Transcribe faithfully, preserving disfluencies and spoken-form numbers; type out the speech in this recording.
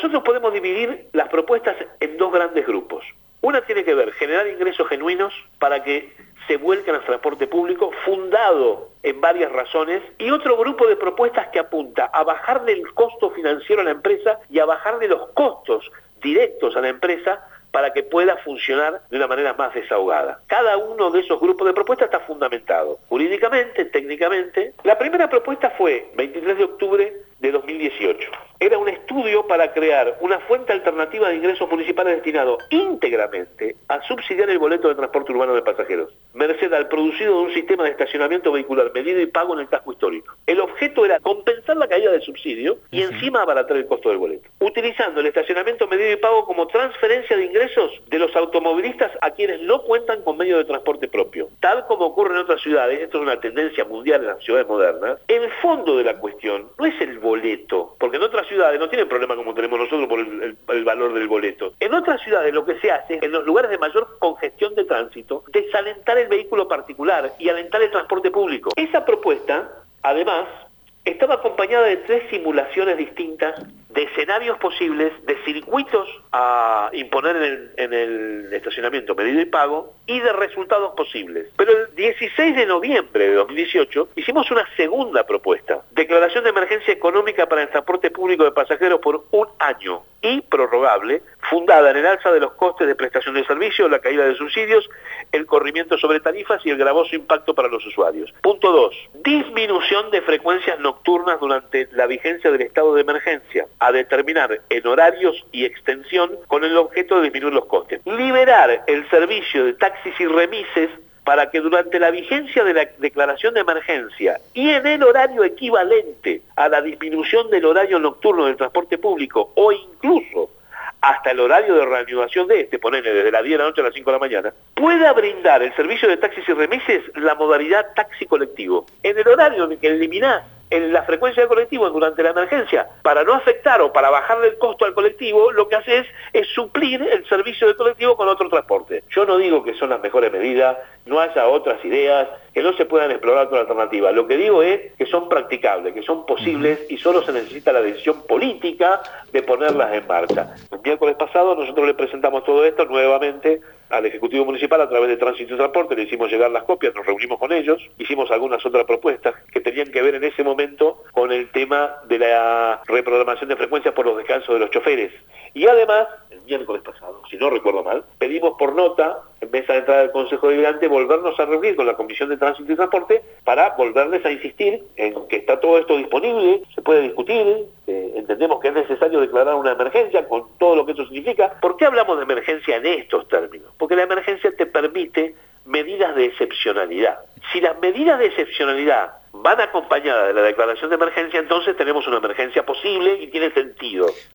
Nosotros podemos dividir las propuestas en dos grandes grupos. Una tiene que ver generar ingresos genuinos para que se vuelquen al transporte público, fundado en varias razones, y otro grupo de propuestas que apunta a bajarle el costo financiero a la empresa y a bajarle los costos directos a la empresa para que pueda funcionar de una manera más desahogada. Cada uno de esos grupos de propuestas está fundamentado, jurídicamente, técnicamente. La primera propuesta fue veintitrés de octubre de dos mil dieciocho. Era un estudio para crear una fuente alternativa de ingresos municipales destinado íntegramente a subsidiar el boleto de transporte urbano de pasajeros, merced al producido de un sistema de estacionamiento vehicular medido y pago en el casco histórico. El objeto era compensar la caída del subsidio y encima abaratar el costo del boleto, utilizando el estacionamiento medido y pago como transferencia de ingresos de los automovilistas a quienes no cuentan con medio de transporte propio. Tal como ocurre en otras ciudades, esto es una tendencia mundial en las ciudades modernas, el fondo de la cuestión no es el boleto, porque en otras ciudades no tienen problema como tenemos nosotros por el, el, el valor del boleto. En otras ciudades lo que se hace, en los lugares de mayor congestión de tránsito, desalentar el vehículo particular y alentar el transporte público. Esa propuesta, además, estaba acompañada de tres simulaciones distintas de escenarios posibles, de circuitos a imponer en el, en el estacionamiento medido y pago y de resultados posibles. Pero el dieciséis de noviembre de dos mil dieciocho hicimos una segunda propuesta, declaración de emergencia económica para el transporte público de pasajeros por un año y prorrogable, fundada en el alza de los costes de prestación de servicios, la caída de subsidios, el corrimiento sobre tarifas y el gravoso impacto para los usuarios. Punto dos. Disminución de frecuencias nocturnas durante la vigencia del estado de emergencia, a determinar en horarios y extensión con el objeto de disminuir los costes. Liberar el servicio de taxis y remises para que durante la vigencia de la declaración de emergencia y en el horario equivalente a la disminución del horario nocturno del transporte público o incluso hasta el horario de reanudación de este, ponele desde las diez de la noche a las cinco de la mañana, pueda brindar el servicio de taxis y remises la modalidad taxi colectivo. En el horario en el que eliminás en la frecuencia del colectivo durante la emergencia, para no afectar o para bajarle el costo al colectivo, lo que hace es, es suplir el servicio del colectivo con otro transporte. Yo no digo que son las mejores medidas, no haya otras ideas, que no se puedan explorar otra alternativa. Lo que digo es que son practicables, que son posibles y solo se necesita la decisión política de ponerlas en marcha. El miércoles pasado nosotros le presentamos todo esto nuevamente al Ejecutivo Municipal a través de Tránsito y Transporte, le hicimos llegar las copias, nos reunimos con ellos, hicimos algunas otras propuestas que tenían que ver en ese momento con el tema de la reprogramación de frecuencias por los descansos de los choferes. Y además, el miércoles pasado, si no recuerdo mal, pedimos por nota, en mesa de entrada del Consejo Deliberante, volvernos a reunir con la Comisión de Tránsito y Transporte para volverles a insistir en que está todo esto disponible, se puede discutir, eh, entendemos que es necesario declarar una emergencia con todo lo que eso significa. ¿Por qué hablamos de emergencia en estos términos? Porque la emergencia te permite medidas de excepcionalidad. Si las medidas de excepcionalidad van acompañadas de la declaración de emergencia, entonces tenemos una emergencia posible y tiene sentido.